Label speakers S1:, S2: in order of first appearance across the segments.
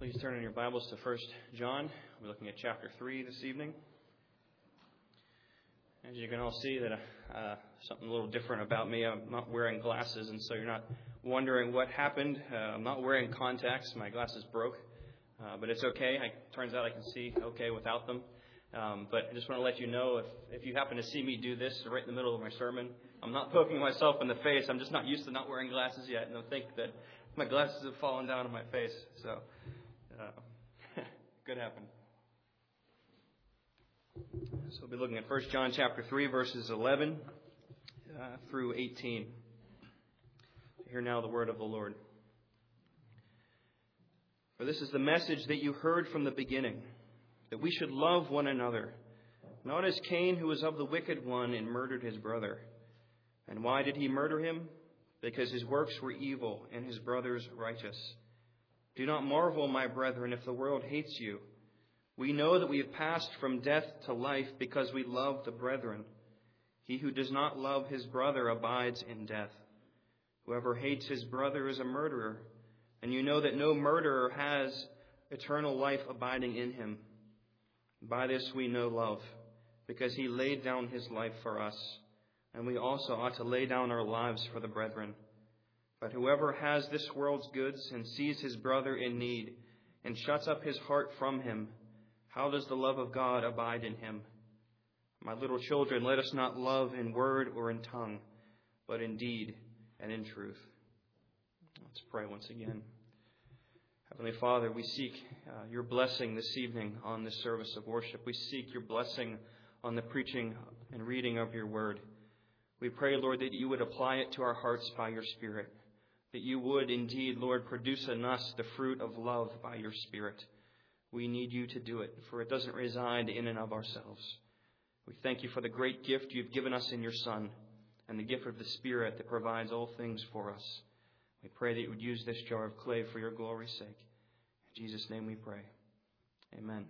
S1: Please turn in your Bibles to 1 John. We're looking at chapter 3 this evening. As you can all see, that something a little different about me. I'm not wearing glasses, and so you're not wondering what happened. I'm not wearing contacts. My glasses broke, but it's okay. Turns out I can see okay without them. But I just want to let you know, if you happen to see me do this right in the middle of my sermon, I'm not poking myself in the face. I'm just not used to not wearing glasses yet, and I think that my glasses have fallen down on my face. So, could happen. So we'll be looking at 1 John chapter 3, verses 11 through 18. Hear now the word of the Lord. For this is the message that you heard from the beginning, that we should love one another, not as Cain, who was of the wicked one and murdered his brother. And why did he murder him? Because his works were evil and his brother's righteous. Do not marvel, my brethren, if the world hates you. We know that we have passed from death to life because we love the brethren. He who does not love his brother abides in death. Whoever hates his brother is a murderer, and you know that no murderer has eternal life abiding in him. By this we know love, because he laid down his life for us, and we also ought to lay down our lives for the brethren. But whoever has this world's goods and sees his brother in need and shuts up his heart from him, how does the love of God abide in him? My little children, let us not love in word or in tongue, but in deed and in truth. Let's pray once again. Heavenly Father, we seek your blessing this evening on this service of worship. We seek your blessing on the preaching and reading of your word. We pray, Lord, that you would apply it to our hearts by your Spirit, that you would indeed, Lord, produce in us the fruit of love by your Spirit. We need you to do it, for it doesn't reside in and of ourselves. We thank you for the great gift you've given us in your Son and the gift of the Spirit that provides all things for us. We pray that you would use this jar of clay for your glory's sake. In Jesus' name we pray. Amen.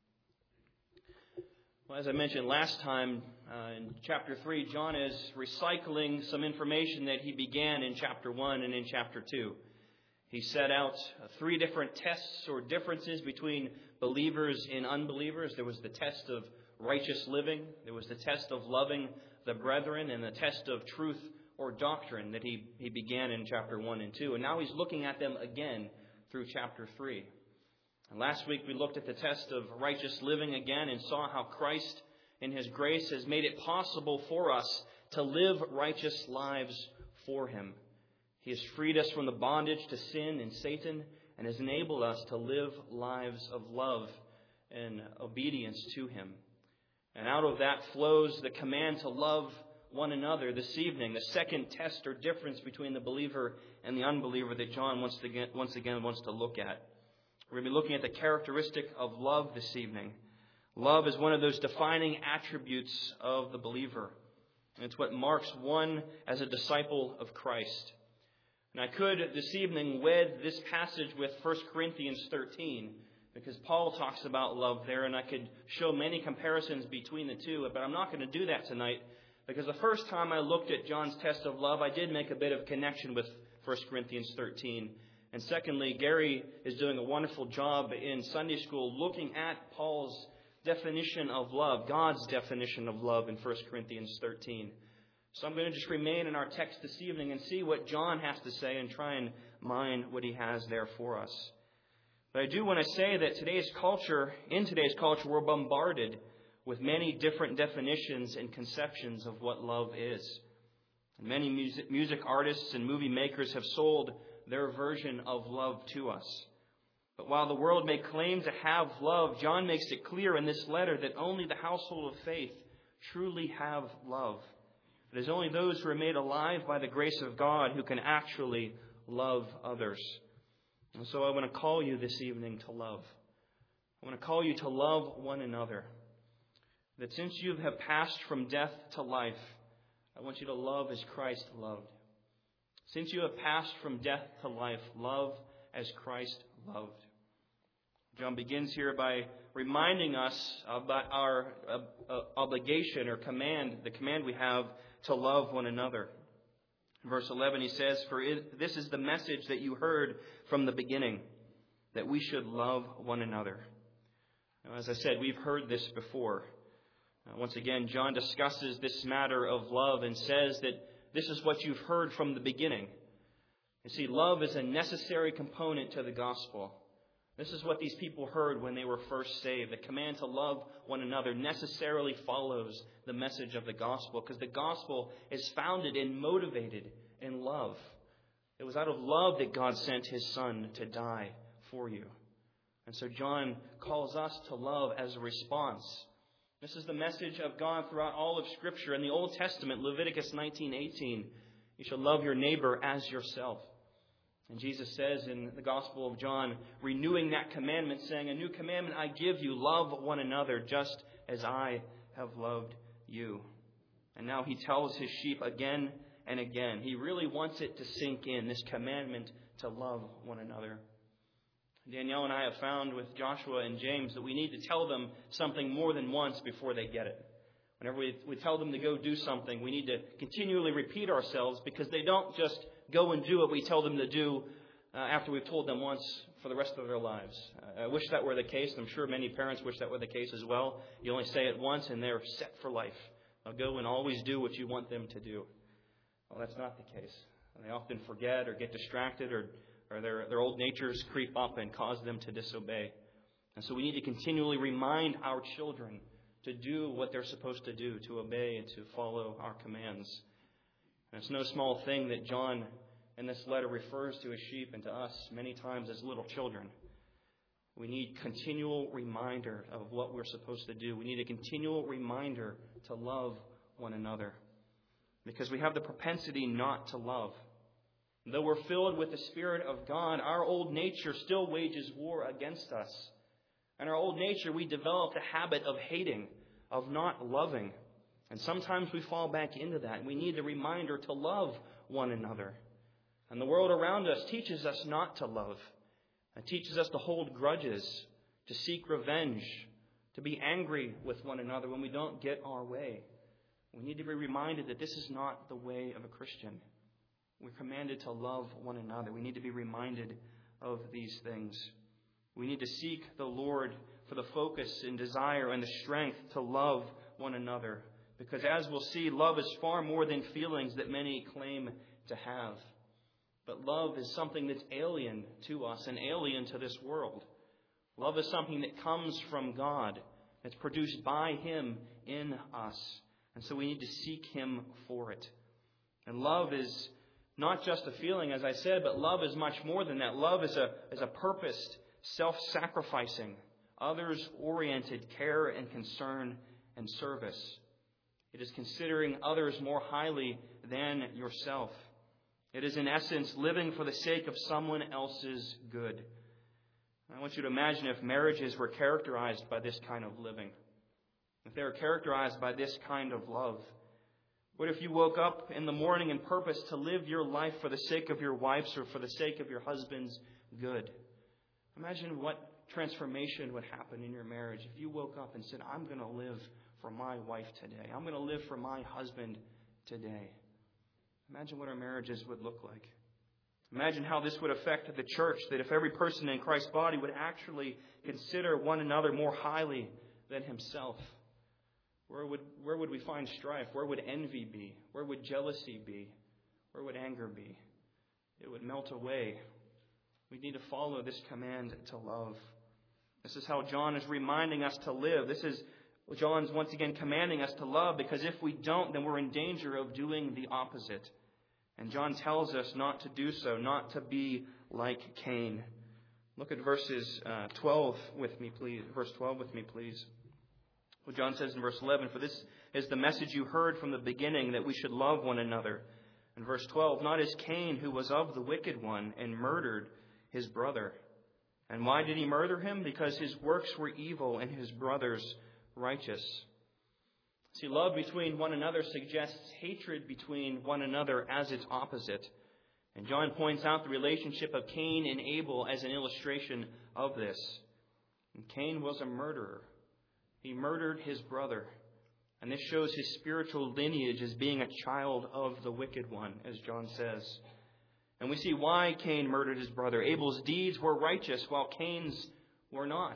S1: Well, as I mentioned last time, in chapter 3, John is recycling some information that he began in chapter 1 and in chapter 2. He set out 3 different tests or differences between believers and unbelievers. There was the test of righteous living. There was the test of loving the brethren, and the test of truth or doctrine that he began in chapter 1 and 2. And now he's looking at them again through chapter 3. And last week we looked at the test of righteous living again and saw how Christ in his grace has made it possible for us to live righteous lives for him. He has freed us from the bondage to sin and Satan and has enabled us to live lives of love and obedience to him. And out of that flows the command to love one another this evening, the second test or difference between the believer and the unbeliever that John once again wants to look at. We're going to be looking at the characteristic of love this evening. Love is one of those defining attributes of the believer. And it's what marks one as a disciple of Christ. And I could this evening wed this passage with 1 Corinthians 13, because Paul talks about love there, and I could show many comparisons between the two, but I'm not going to do that tonight, because the first time I looked at John's test of love, I did make a bit of connection with 1 Corinthians 13. And secondly, Gary is doing a wonderful job in Sunday school looking at Paul's definition of love, God's definition of love in 1 Corinthians 13. So I'm going to just remain in our text this evening and see what John has to say and try and mine what he has there for us. But I do want to say that in today's culture, we're bombarded with many different definitions and conceptions of what love is. And many music artists and movie makers have sold their version of love to us. But while the world may claim to have love, John makes it clear in this letter that only the household of faith truly have love. It is only those who are made alive by the grace of God who can actually love others. And so I want to call you this evening to love. I want to call you to love one another. That since you have passed from death to life, I want you to love as Christ loved. Since you have passed from death to life, love as Christ loved. John begins here by reminding us about our obligation or command, the command we have to love one another. In verse 11 he says, "For this is the message that you heard from the beginning, that we should love one another. Now, as I said, we've heard this before. Once again, John discusses this matter of love and says that this is what you've heard from the beginning. You see, love is a necessary component to the gospel. This is what these people heard when they were first saved. The command to love one another necessarily follows the message of the gospel, because the gospel is founded and motivated in love. It was out of love that God sent his Son to die for you. And so John calls us to love as a response. This is the message of God throughout all of Scripture. In the Old Testament, Leviticus 19:18, you shall love your neighbor as yourself. And Jesus says in the Gospel of John, renewing that commandment, saying, a new commandment I give you, love one another just as I have loved you. And now he tells his sheep again and again. He really wants it to sink in, this commandment to love one another. Danielle and I have found with Joshua and James that we need to tell them something more than once before they get it. Whenever we tell them to go do something, we need to continually repeat ourselves, because they don't just go and do what we tell them to do after we've told them once for the rest of their lives. I wish that were the case. I'm sure many parents wish that were the case as well. You only say it once and they're set for life. They'll go and always do what you want them to do. Well, that's not the case. They often forget or get distracted, or their old natures creep up and cause them to disobey. And so we need to continually remind our children to do what they're supposed to do, to obey and to follow our commands. And it's no small thing that John in this letter refers to his sheep and to us many times as little children. We need continual reminder of what we're supposed to do. We need a continual reminder to love one another, because we have the propensity not to love. Though we're filled with the Spirit of God, our old nature still wages war against us. In our old nature, we develop the habit of hating, of not loving. And sometimes we fall back into that. We need the reminder to love one another. And the world around us teaches us not to love. It teaches us to hold grudges, to seek revenge, to be angry with one another when we don't get our way. We need to be reminded that this is not the way of a Christian. We're commanded to love one another. We need to be reminded of these things. We need to seek the Lord for the focus and desire and the strength to love one another. Because as we'll see, love is far more than feelings that many claim to have. But love is something that's alien to us and alien to this world. Love is something that comes from God. It's produced by Him in us. And so we need to seek Him for it. And love is not just a feeling, as I said, but love is much more than that. Love is a purposed, self-sacrificing, others-oriented care and concern and service. It is considering others more highly than yourself. It is, in essence, living for the sake of someone else's good. I want you to imagine if marriages were characterized by this kind of living. If they were characterized by this kind of love. What if you woke up in the morning in purpose to live your life for the sake of your wife's or for the sake of your husband's good? Imagine what transformation would happen in your marriage if you woke up and said, I'm going to live for my wife today. I'm going to live for my husband today. Imagine what our marriages would look like. Imagine how this would affect the church, that if every person in Christ's body would actually consider one another more highly than himself. Where would we find strife? Where would envy be? Where would jealousy be? Where would anger be? It would melt away. We need to follow this command to love. This is how John is reminding us to live. This is John's once again commanding us to love, because if we don't, then we're in danger of doing the opposite. And John tells us not to do so, not to be like Cain. Look at verses 12 with me, please. Verse 12 with me, please. Well, John says in verse 11, for this is the message you heard from the beginning, that we should love one another. In verse 12, not as Cain, who was of the wicked one and murdered his brother. And why did he murder him? Because his works were evil and his brother's righteous. See, love between one another suggests hatred between one another as its opposite. And John points out the relationship of Cain and Abel as an illustration of this. And Cain was a murderer. He murdered his brother. And this shows his spiritual lineage as being a child of the wicked one, as John says. And we see why Cain murdered his brother. Abel's deeds were righteous, while Cain's were not.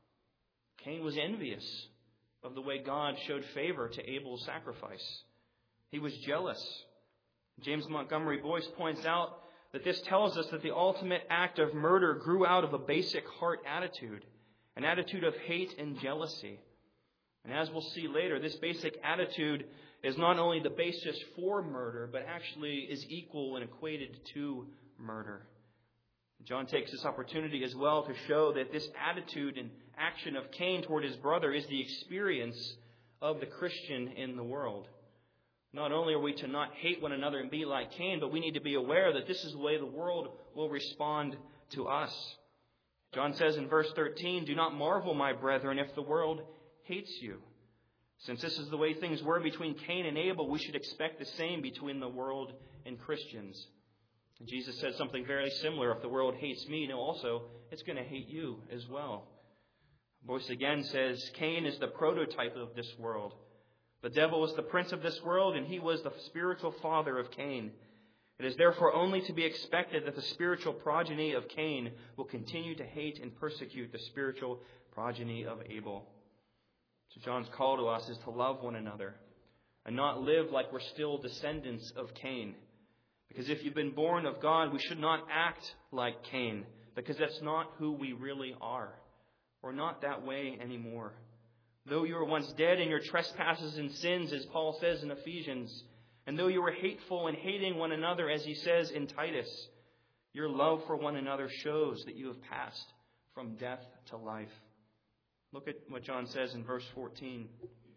S1: Cain was envious of the way God showed favor to Abel's sacrifice. He was jealous. James Montgomery Boyce points out that this tells us that the ultimate act of murder grew out of a basic heart attitude, an attitude of hate and jealousy. And as we'll see later, this basic attitude is not only the basis for murder, but actually is equal and equated to murder. John takes this opportunity as well to show that this attitude and action of Cain toward his brother is the experience of the Christian in the world. Not only are we to not hate one another and be like Cain, but we need to be aware that this is the way the world will respond to us. John says in verse 13, "Do not marvel, my brethren, if the world hates you. Since this is the way things were between Cain and Abel, we should expect the same between the world and Christians." And Jesus said something very similar. If the world hates me, also it's going to hate you as well. Boyce again says, Cain is the prototype of this world. The devil is the prince of this world, and he was the spiritual father of Cain. It is therefore only to be expected that the spiritual progeny of Cain will continue to hate and persecute the spiritual progeny of Abel. So John's call to us is to love one another and not live like we're still descendants of Cain. Because if you've been born of God, we should not act like Cain, because that's not who we really are. We're not that way anymore. Though you were once dead in your trespasses and sins, as Paul says in Ephesians, and though you were hateful and hating one another, as he says in Titus, your love for one another shows that you have passed from death to life. Look at what John says in verse 14.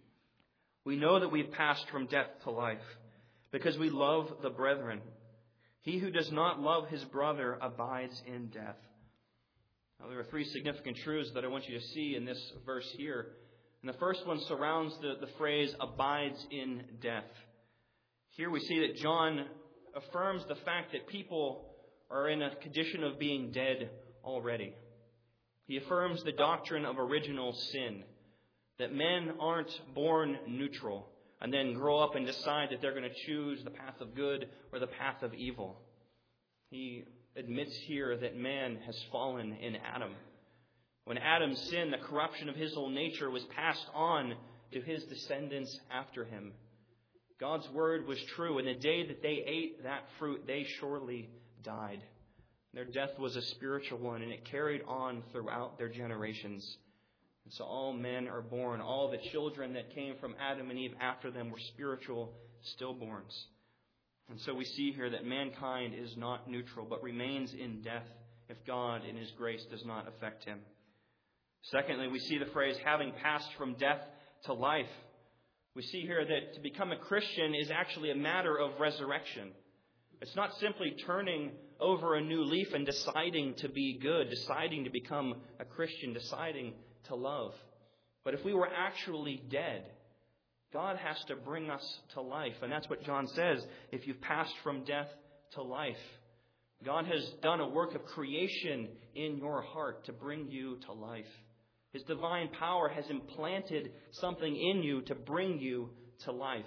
S1: We know that we've passed from death to life because we love the brethren. He who does not love his brother abides in death. Now, there are three significant truths that I want you to see in this verse here. And the first one surrounds the phrase abides in death. Here we see that John affirms the fact that people are in a condition of being dead already. He affirms the doctrine of original sin, that men aren't born neutral and then grow up and decide that they're going to choose the path of good or the path of evil. He admits here that man has fallen in Adam. When Adam sinned, the corruption of his whole nature was passed on to his descendants after him. God's word was true, and the day that they ate that fruit, they surely died. Their death was a spiritual one, and it carried on throughout their generations. And so all men are born. All the children that came from Adam and Eve after them were spiritual stillborns. And so we see here that mankind is not neutral, but remains in death if God in his grace does not affect him. Secondly, we see the phrase, having passed from death to life. We see here that to become a Christian is actually a matter of resurrection. It's not simply turning over a new leaf and deciding to be good, deciding to become a Christian, deciding to love. But if we were actually dead, God has to bring us to life. And that's what John says, if you've passed from death to life. God has done a work of creation in your heart to bring you to life. His divine power has implanted something in you to bring you to life.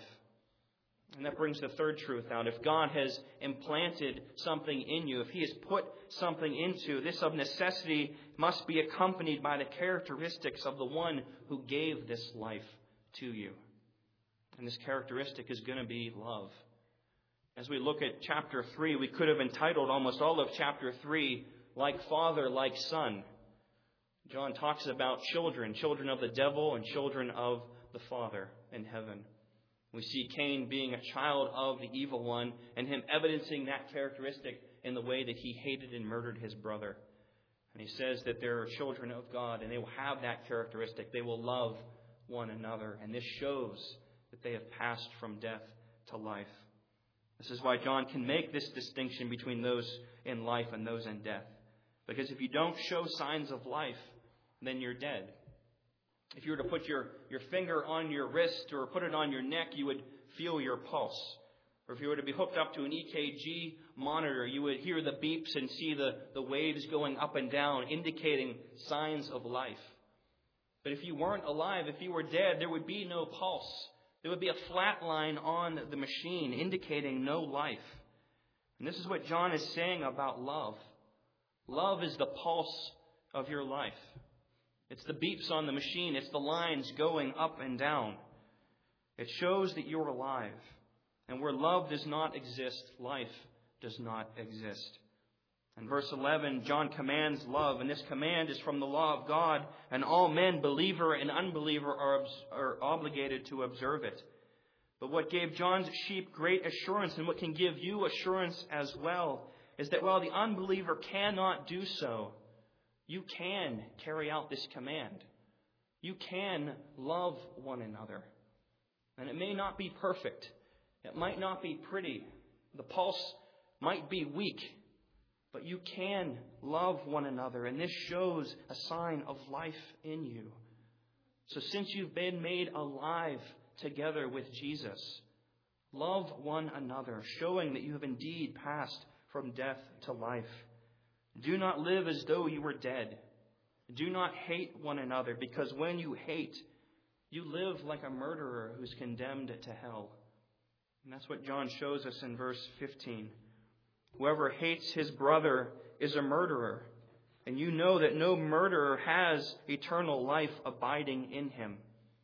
S1: And that brings the third truth out. If God has implanted something in you, if He has put something into, this of necessity must be accompanied by the characteristics of the one who gave this life to you. And this characteristic is going to be love. As we look at chapter 3, we could have entitled almost all of chapter 3, Like Father, Like Son. John talks about children of the devil and children of the Father in heaven. We see Cain being a child of the evil one and him evidencing that characteristic in the way that he hated and murdered his brother. And he says that there are children of God and they will have that characteristic. They will love one another. And this shows that they have passed from death to life. This is why John can make this distinction between those in life and those in death. Because if you don't show signs of life, then you're dead. If you were to put your finger on your wrist or put it on your neck, you would feel your pulse. Or if you were to be hooked up to an EKG monitor, you would hear the beeps and see the waves going up and down, indicating signs of life. But if you weren't alive, if you were dead, there would be no pulse. There would be a flat line on the machine indicating no life. And this is what John is saying about love. Love is the pulse of your life. It's the beeps on the machine. It's the lines going up and down. It shows that you're alive. And where love does not exist, life does not exist. In verse 11, John commands love, and this command is from the law of God, and all men, believer and unbeliever, are obligated to observe it. But what gave John's sheep great assurance, and what can give you assurance as well, is that while the unbeliever cannot do so, you can carry out this command. You can love one another. And it may not be perfect. It might not be pretty. The pulse might be weak. But you can love one another, and this shows a sign of life in you. So since you've been made alive together with Jesus, love one another, showing that you have indeed passed from death to life. Do not live as though you were dead. Do not hate one another, because when you hate, you live like a murderer who's condemned to hell. And that's what John shows us in verse 15. Whoever hates his brother is a murderer, and you know that no murderer has eternal life abiding in him.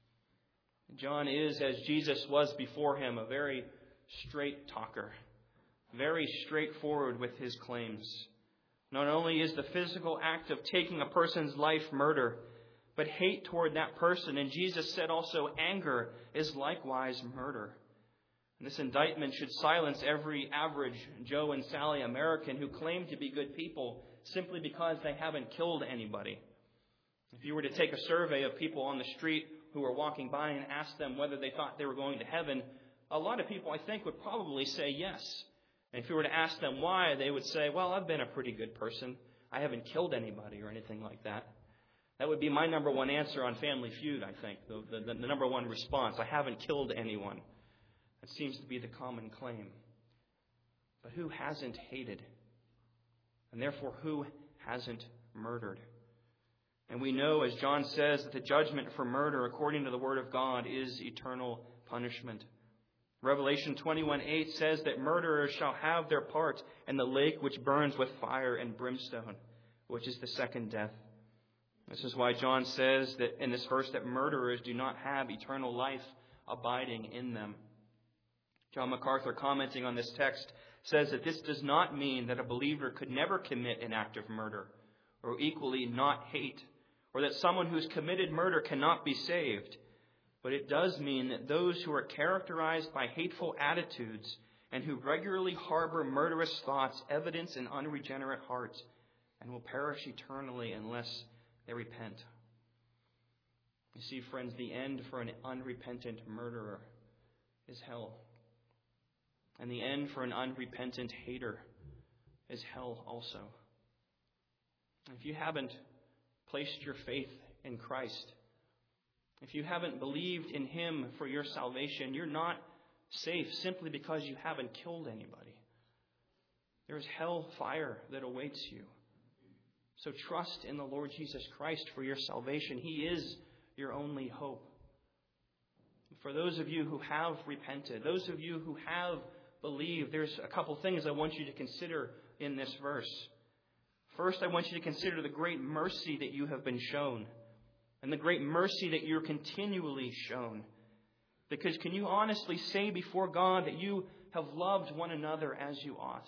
S1: John is, as Jesus was before him, a very straight talker, very straightforward with his claims. Not only is the physical act of taking a person's life murder, but hate toward that person, and Jesus said also anger is likewise murder. And this indictment should silence every average Joe and Sally American who claim to be good people simply because they haven't killed anybody. If you were to take a survey of people on the street who were walking by and ask them whether they thought they were going to heaven, a lot of people, I think, would probably say yes. And if you were to ask them why, they would say, well, I've been a pretty good person. I haven't killed anybody or anything like that. That would be my number one answer on Family Feud, I think, the number one response. I haven't killed anyone. That seems to be the common claim. But who hasn't hated? And therefore, who hasn't murdered? And we know, as John says, that the judgment for murder, according to the Word of God, is eternal punishment. Revelation 21:8 says that murderers shall have their part in the lake which burns with fire and brimstone, which is the second death. This is why John says that in this verse that murderers do not have eternal life abiding in them. John MacArthur, commenting on this text, says that this does not mean that a believer could never commit an act of murder, or equally not hate, or that someone who's committed murder cannot be saved. But it does mean that those who are characterized by hateful attitudes and who regularly harbor murderous thoughts evidence an unregenerate heart and will perish eternally unless they repent. You see, friends, the end for an unrepentant murderer is hell. And the end for an unrepentant hater is hell also. If you haven't placed your faith in Christ, if you haven't believed in Him for your salvation, you're not safe simply because you haven't killed anybody. There's hell fire that awaits you. So trust in the Lord Jesus Christ for your salvation. He is your only hope. For those of you who have repented, those of you who have believed, there's a couple things I want you to consider in this verse. First, I want you to consider the great mercy that you have been shown and the great mercy that you're continually shown. Because can you honestly say before God that you have loved one another as you ought?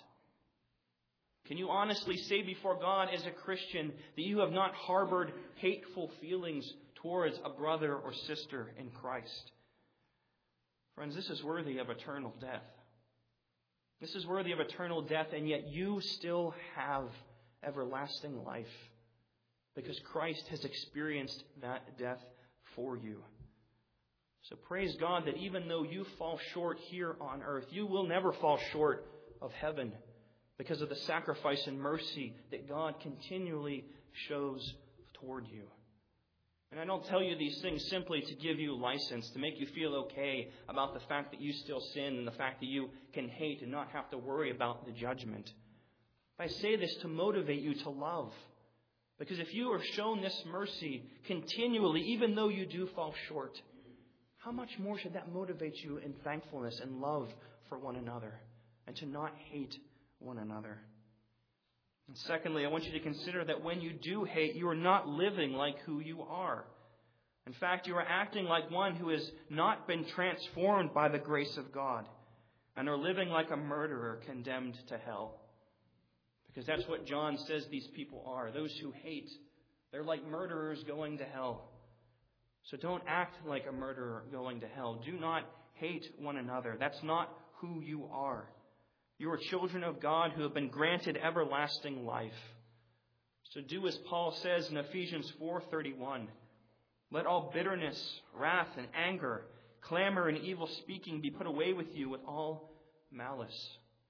S1: Can you honestly say before God as a Christian that you have not harbored hateful feelings towards a brother or sister in Christ? Friends, this is worthy of eternal death. This is worthy of eternal death, and yet you still have everlasting life because Christ has experienced that death for you. So praise God that even though you fall short here on earth, you will never fall short of heaven because of the sacrifice and mercy that God continually shows toward you. And I don't tell you these things simply to give you license, to make you feel okay about the fact that you still sin and the fact that you can hate and not have to worry about the judgment. I say this to motivate you to love. Because if you are shown this mercy continually, even though you do fall short, how much more should that motivate you in thankfulness and love for one another and to not hate one another. And secondly, I want you to consider that when you do hate, you are not living like who you are. In fact, you are acting like one who has not been transformed by the grace of God and are living like a murderer condemned to hell. Because that's what John says these people are. Those who hate, they're like murderers going to hell. So don't act like a murderer going to hell. Do not hate one another. That's not who you are. You are children of God who have been granted everlasting life. So do as Paul says in Ephesians 4:31. Let all bitterness, wrath, and anger, clamor, and evil speaking be put away with you with all malice.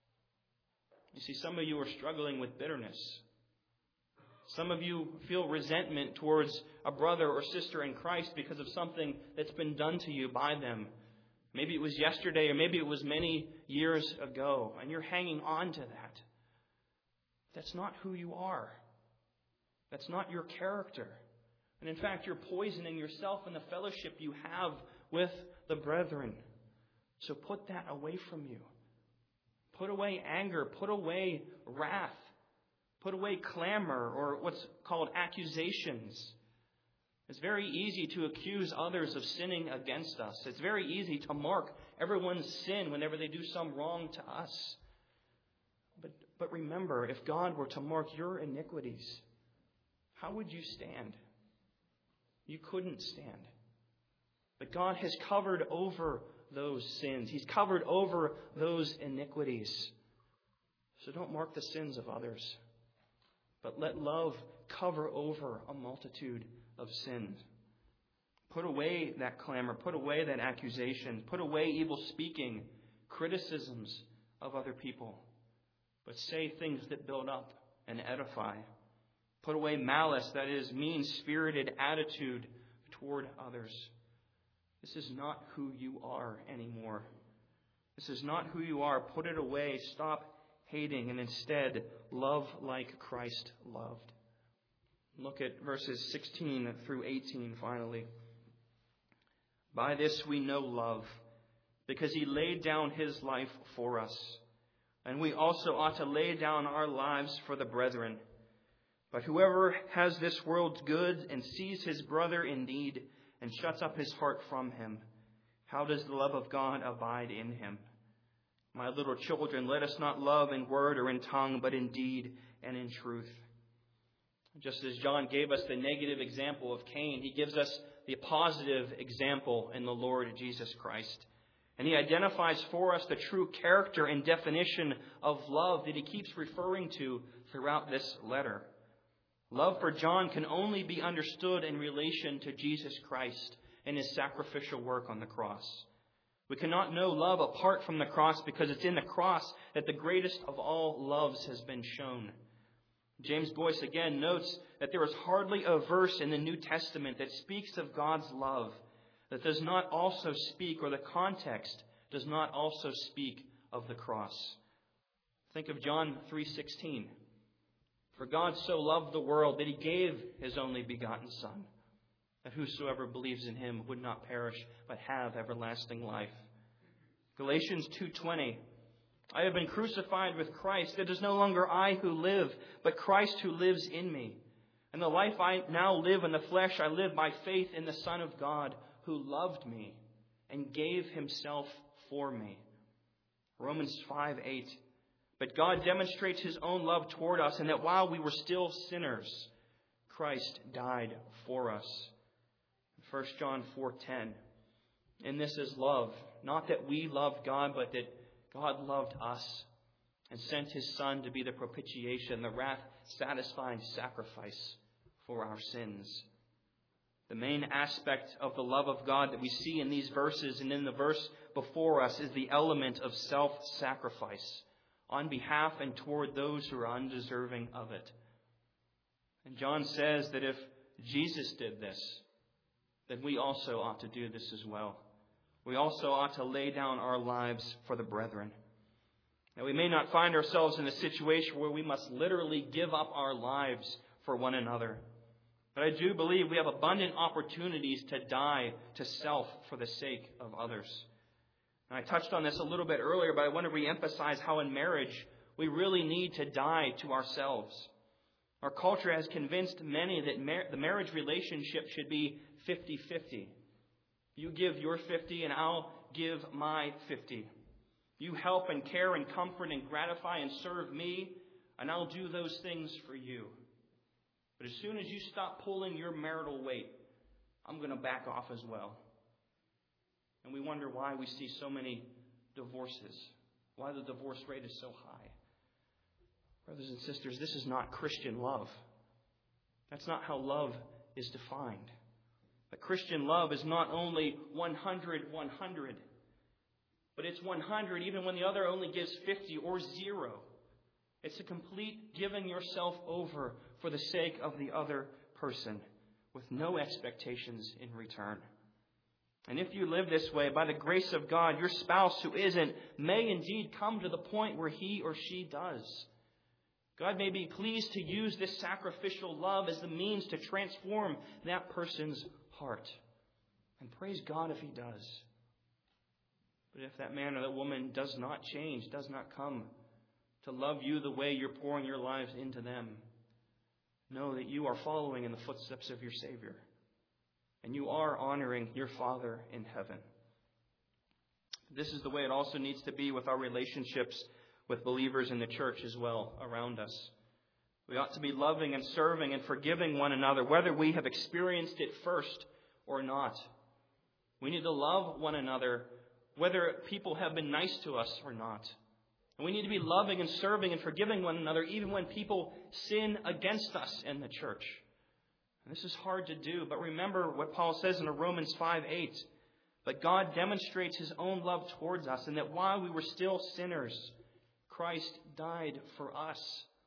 S1: You see, some of you are struggling with bitterness. Some of you feel resentment towards a brother or sister in Christ because of something that's been done to you by them. Maybe it was yesterday, or maybe it was many years ago, and you're hanging on to that. That's not who you are. That's not your character. And in fact, you're poisoning yourself and the fellowship you have with the brethren. So put that away from you. Put away anger. Put away wrath. Put away clamor, or what's called accusations. It's very easy to accuse others of sinning against us. It's very easy to mark everyone's sin whenever they do some wrong to us. But remember, if God were to mark your iniquities, how would you stand? You couldn't stand. But God has covered over those sins. He's covered over those iniquities. So don't mark the sins of others, but let love cover over a multitude of sins. Put away that clamor. Put away that accusation. Put away evil speaking, criticisms of other people. But say things that build up and edify. Put away malice, that is, mean-spirited attitude toward others. This is not who you are anymore. This is not who you are. Put it away. Stop hating, and instead love like Christ loved. Look at verses 16 through 18 finally. By this we know love, because he laid down his life for us. And we also ought to lay down our lives for the brethren. But whoever has this world's goods and sees his brother in need and shuts up his heart from him, how does the love of God abide in him? My little children, let us not love in word or in tongue, but in deed and in truth. Just as John gave us the negative example of Cain, he gives us the positive example in the Lord Jesus Christ. And he identifies for us the true character and definition of love that he keeps referring to throughout this letter. Love for John can only be understood in relation to Jesus Christ and his sacrificial work on the cross. We cannot know love apart from the cross, because it's in the cross that the greatest of all loves has been shown. James Boyce again notes that there is hardly a verse in the New Testament that speaks of God's love that does not also speak, or the context does not also speak of the cross. Think of John 3:16. For God so loved the world that he gave his only begotten Son, that whosoever believes in him would not perish, but have everlasting life. Galatians 2:20. I have been crucified with Christ. It is no longer I who live, but Christ who lives in me. And the life I now live in the flesh, I live by faith in the Son of God, who loved me and gave himself for me. Romans 5:8. But God demonstrates his own love toward us, and that while we were still sinners, Christ died for us. 1 John 4:10. And this is love, not that we loved God, but that God loved us and sent his Son to be the propitiation, the wrath-satisfying sacrifice for our sins. The main aspect of the love of God that we see in these verses and in the verse before us is the element of self-sacrifice on behalf and toward those who are undeserving of it. And John says that if Jesus did this, then we also ought to do this as well. We also ought to lay down our lives for the brethren. Now, we may not find ourselves in a situation where we must literally give up our lives for one another. But I do believe we have abundant opportunities to die to self for the sake of others. And I touched on this a little bit earlier, but I want to reemphasize how in marriage We really need to die to ourselves. Our culture has convinced many that the marriage relationship should be 50-50. You give your 50 and I'll give my 50. You help and care and comfort and gratify and serve me, and I'll do those things for you. But as soon as you stop pulling your marital weight, I'm going to back off as well. And we wonder why we see so many divorces, why the divorce rate is so high. Brothers and sisters, this is not Christian love. That's not how love is defined. But Christian love is not only 100, but it's 100 even when the other only gives 50 or 0. It's a complete giving yourself over for the sake of the other person with no expectations in return. And if you live this way, by the grace of God, your spouse who isn't may indeed come to the point where he or she does. God may be pleased to use this sacrificial love as the means to transform that person's heart. And praise God if he does. But if that man or that woman does not change, does not come to love you the way you're pouring your lives into them, know that you are following in the footsteps of your Savior. And you are honoring your Father in heaven. This is the way it also needs to be with our relationships with believers in the church as well around us. We ought to be loving and serving and forgiving one another, whether we have experienced it first or not. We need to love one another, whether people have been nice to us or not. And we need to be loving and serving and forgiving one another, even when people sin against us in the church. And this is hard to do, but remember what Paul says in Romans 5:8. But God demonstrates his own love towards us, and that while we were still sinners, Christ died for us.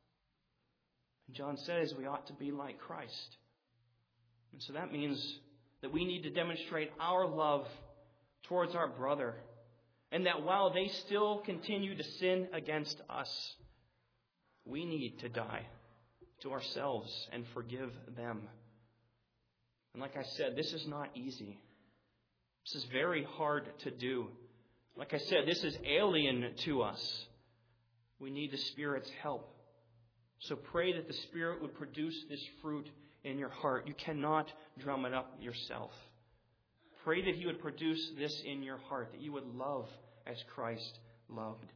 S1: And John says we ought to be like Christ. And so that means that we need to demonstrate our love towards our brother, and that while they still continue to sin against us, we need to die to ourselves and forgive them. And like I said, this is not easy. This is very hard to do. Like I said, this is alien to us. We need the Spirit's help. So pray that the Spirit would produce this fruit in your heart. You cannot drum it up yourself. Pray that He would produce this in your heart, that you would love as Christ loved.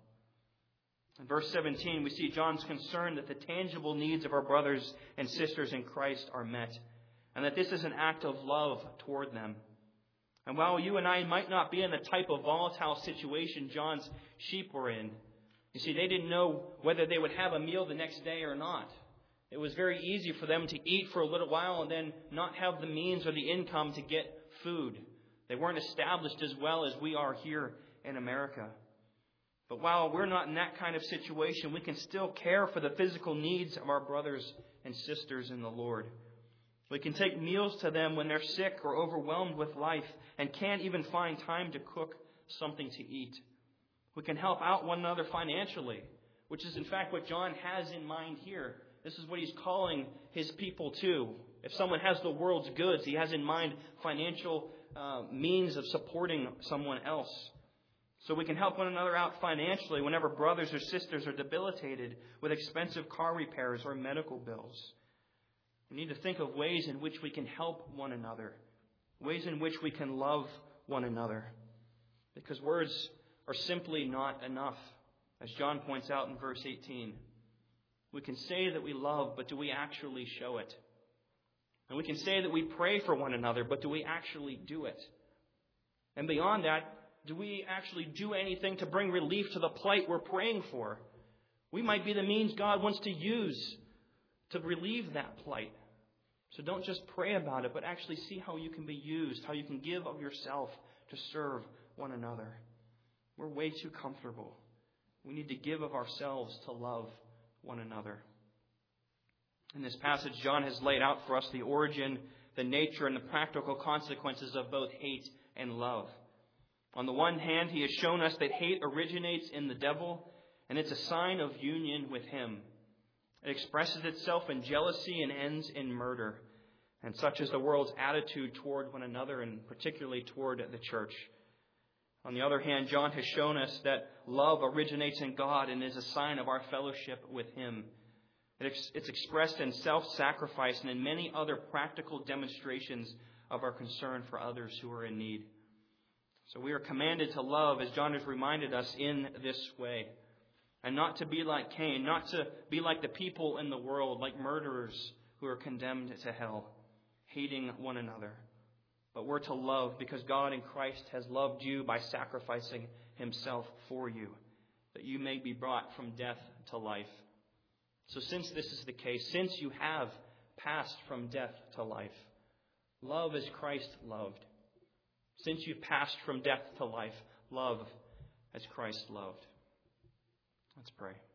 S1: In verse 17, we see John's concern that the tangible needs of our brothers and sisters in Christ are met, and that this is an act of love toward them. And while you and I might not be in the type of volatile situation John's sheep were in, you see, they didn't know whether they would have a meal the next day or not. It was very easy for them to eat for a little while and then not have the means or the income to get food. They weren't established as well as we are here in America. But while we're not in that kind of situation, we can still care for the physical needs of our brothers and sisters in the Lord. We can take meals to them when they're sick or overwhelmed with life and can't even find time to cook something to eat. We can help out one another financially, which is in fact what John has in mind here. This is what he's calling his people to. If someone has the world's goods, he has in mind financial means of supporting someone else. So we can help one another out financially whenever brothers or sisters are debilitated with expensive car repairs or medical bills. We need to think of ways in which we can help one another, ways in which we can love one another. Because words are simply not enough, as John points out in verse 18. We can say that we love, but do we actually show it? And we can say that we pray for one another, but do we actually do it? And beyond that, do we actually do anything to bring relief to the plight we're praying for? We might be the means God wants to use to relieve that plight. So don't just pray about it, but actually see how you can be used, how you can give of yourself to serve one another. We're way too comfortable. We need to give of ourselves to love one another. In this passage, John has laid out for us the origin, the nature, and the practical consequences of both hate and love. On the one hand, he has shown us that hate originates in the devil, and it's a sign of union with him. It expresses itself in jealousy and ends in murder. And such is the world's attitude toward one another, and particularly toward the church. On the other hand, John has shown us that love originates in God and is a sign of our fellowship with Him. It's expressed in self-sacrifice and in many other practical demonstrations of our concern for others who are in need. So we are commanded to love, as John has reminded us, in this way. And not to be like Cain, not to be like the people in the world, like murderers who are condemned to hell, hating one another. But we're to love because God in Christ has loved you by sacrificing Himself for you, that you may be brought from death to life. So since this is the case, since you have passed from death to life, love as Christ loved. Since you've passed from death to life, love as Christ loved. Let's pray.